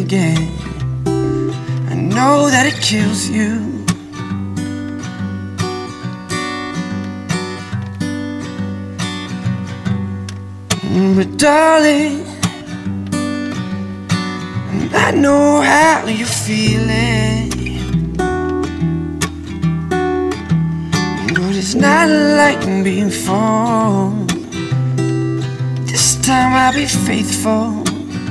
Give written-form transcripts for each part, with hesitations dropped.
thinking. I know that it kills you. But darling, I know how you're feeling, but it's not like before. This time I'll be faithful.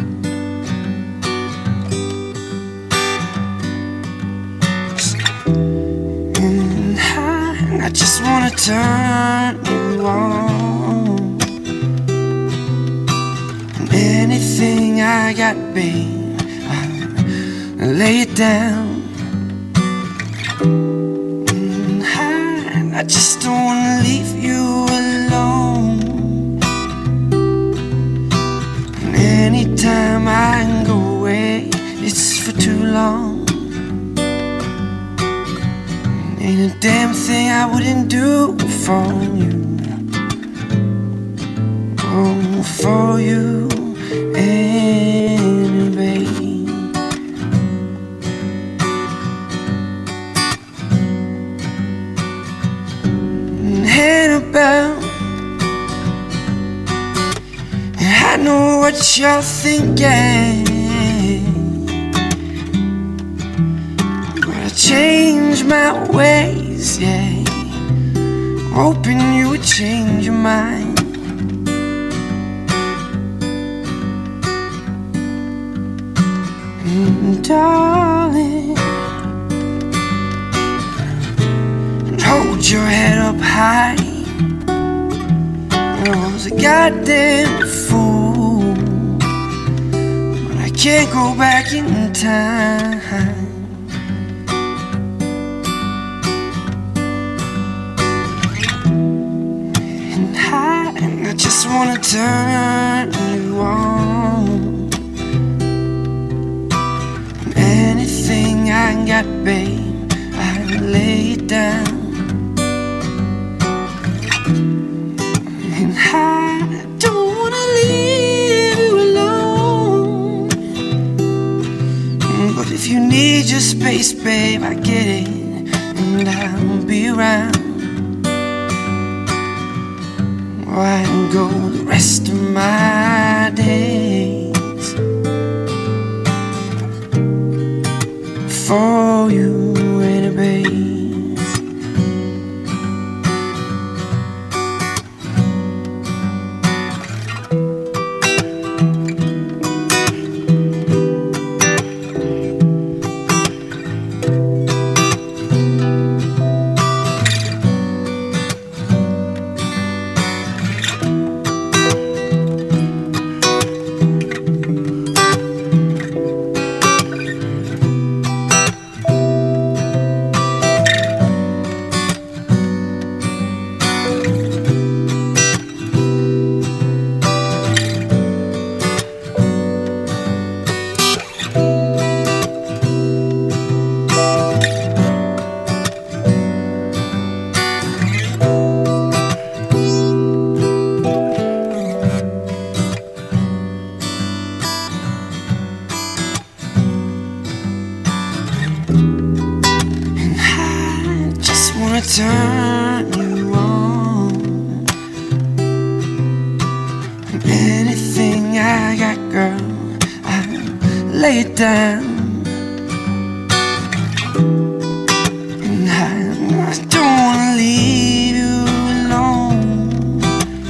And I just wanna turn you on. And anything I got, babe, I'll lay it down. And I just don't wanna leave you alone. And anytime I can go away, it's for too long. Ain't a damn thing I wouldn't do for you. Oh, for you and babe. And Annabelle, I know what you're thinking, but I changed my ways, yeah. Hoping you would change your mind. Darling, and hold your head up high. I was a goddamn fool, but I can't go back in time. And I just wanna turn you on. Anything I got, babe, I'll lay it down. And I don't wanna leave you alone. But if you need your space, babe, I get it, and I'll be around. Or I can go the rest of my days for you and a babe. Turn you on. And anything I got, girl, I'll lay it down. And I don't wanna leave you alone.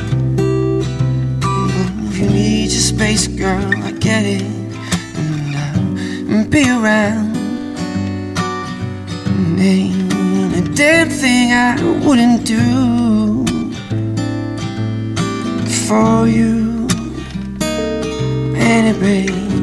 But if you need your space, girl, I get it, and I'll be around. And ain't a damn thing I wouldn't do for you and babe.